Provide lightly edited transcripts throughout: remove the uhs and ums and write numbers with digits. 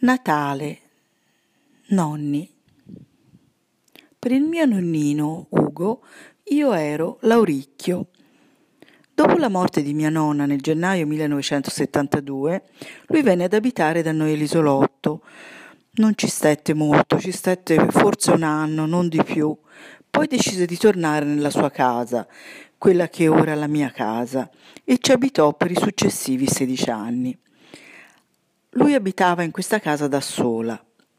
Natale, nonni. Per il mio nonnino Ugo io ero Lauricchio. Dopo la morte di mia nonna nel gennaio 1972, lui venne ad abitare da noi all'isolotto. Non ci stette molto, ci stette forse un anno, non di più. Poi decise di tornare nella sua casa, quella che ora è la mia casa, e ci abitò per i successivi 16 anni. Lui abitava in questa casa da solo.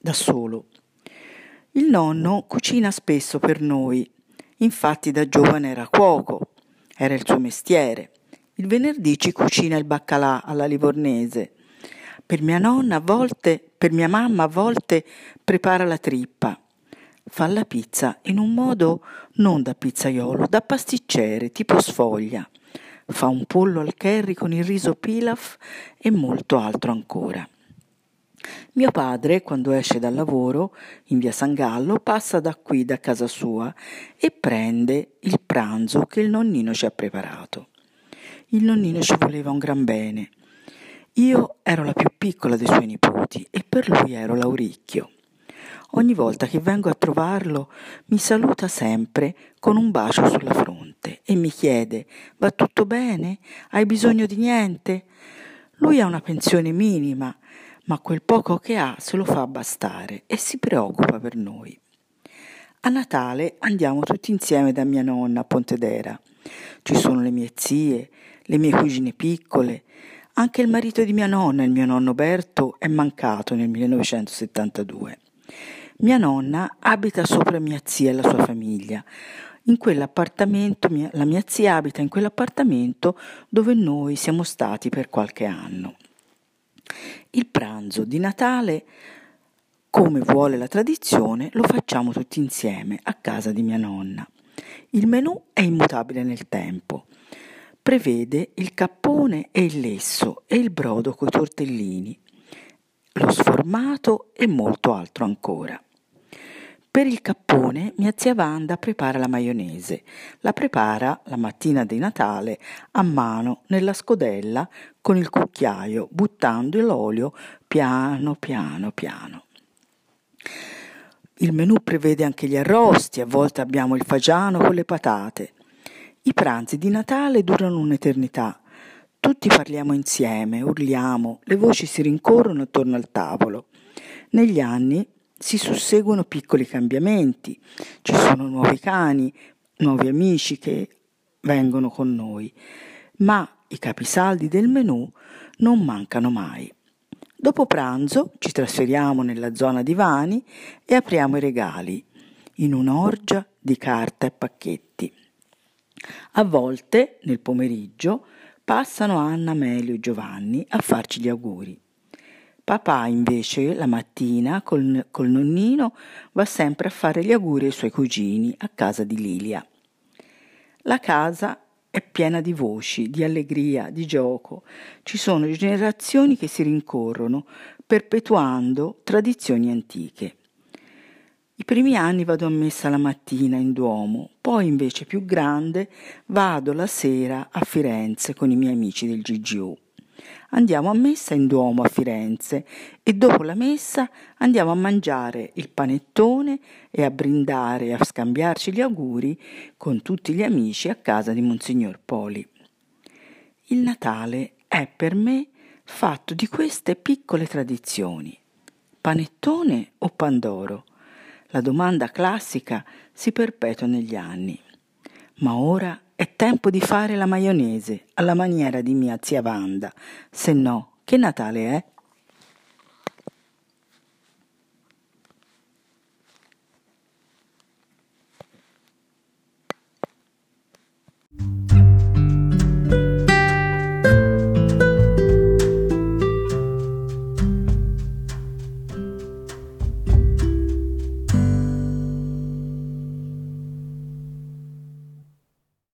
Il nonno cucina spesso per noi, infatti da giovane era cuoco, era il suo mestiere. Il venerdì ci cucina il baccalà alla livornese. Per mia mamma a volte prepara la trippa. Fa la pizza in un modo non da pizzaiolo, da pasticcere, tipo sfoglia. Fa un pollo al curry con il riso pilaf e molto altro ancora. Mio padre, quando esce dal lavoro in via San Gallo, passa da qui, da casa sua, e prende il pranzo che il nonnino ci ha preparato. Il nonnino ci voleva un gran bene. Io ero la più piccola dei suoi nipoti e per lui ero Lauricchio. Ogni volta che vengo a trovarlo mi saluta sempre con un bacio sulla fronte e mi chiede: va tutto bene? Hai bisogno di niente? Lui ha una pensione minima, ma quel poco che ha se lo fa bastare e si preoccupa per noi. A Natale andiamo tutti insieme da mia nonna a Pontedera. Ci sono le mie zie, le mie cugine piccole, anche il marito di mia nonna, il mio nonno Berto, è mancato nel 1972. Mia nonna abita sopra mia zia e la sua famiglia. In quell'appartamento, la mia zia abita in quell'appartamento dove noi siamo stati per qualche anno. Il pranzo di Natale, come vuole la tradizione, lo facciamo tutti insieme a casa di mia nonna. Il menù è immutabile nel tempo. Prevede il cappone e il lesso e il brodo coi tortellini, lo sformato e molto altro ancora. Per il cappone mia zia Wanda prepara la maionese. La prepara la mattina di Natale a mano nella scodella con il cucchiaio, buttando l'olio piano piano piano. Il menù prevede anche gli arrosti, a volte abbiamo il fagiano con le patate. I pranzi di Natale durano un'eternità. Tutti parliamo insieme, urliamo, le voci si rincorrono attorno al tavolo. Negli anni si susseguono piccoli cambiamenti, ci sono nuovi cani, nuovi amici che vengono con noi, ma i capisaldi del menù non mancano mai. Dopo pranzo ci trasferiamo nella zona divani e apriamo i regali, in un'orgia di carta e pacchetti. A volte, nel pomeriggio, passano Anna, Melio e Giovanni a farci gli auguri. Papà invece la mattina col nonnino va sempre a fare gli auguri ai suoi cugini a casa di Lilia. La casa è piena di voci, di allegria, di gioco. Ci sono generazioni che si rincorrono, perpetuando tradizioni antiche. I primi anni vado a messa la mattina in Duomo, poi invece più grande vado la sera a Firenze con i miei amici del GGU. Andiamo a messa in Duomo a Firenze e dopo la messa andiamo a mangiare il panettone e a brindare e a scambiarci gli auguri con tutti gli amici a casa di Monsignor Poli. Il Natale è per me fatto di queste piccole tradizioni. Panettone o Pandoro? La domanda classica si perpetua negli anni. Ma ora è tempo di fare la maionese alla maniera di mia zia Wanda, se no che Natale è?